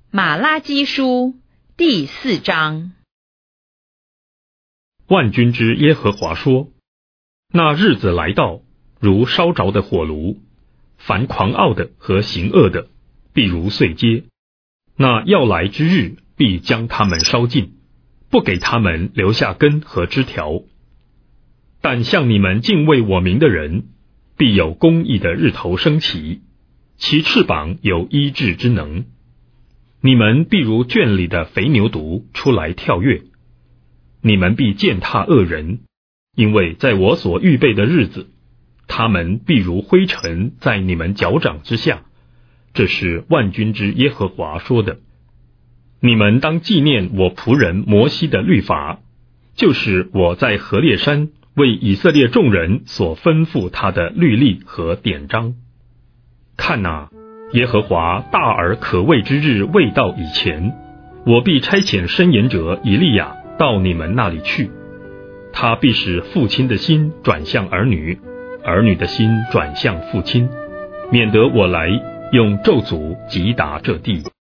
马拉基书第4章。 万军之耶和华说：那日子来到，如烧着的火炉，凡狂傲的和行恶的，必如碎秸。那要来之日，必将他们烧尽，不给他们留下根和枝条。但向你们敬畏我名的人，必有公义的日头升起，其翅膀有医治之能。你们必如圈里的肥牛犊出来跳跃，你们必践踏恶人，因为在我所预备的日子，他们必如灰尘在你们脚掌之下。这是万军之耶和华说的。你们当纪念我仆人摩西的律法，就是我在何烈山为以色列众人所吩咐他的律例和典章。看哪，耶和华大而可畏之日未到以前，我必差遣申言者以利亚到你们那里去。他必使父亲的心转向儿女，儿女的心转向父亲，免得我来用咒诅击打这地。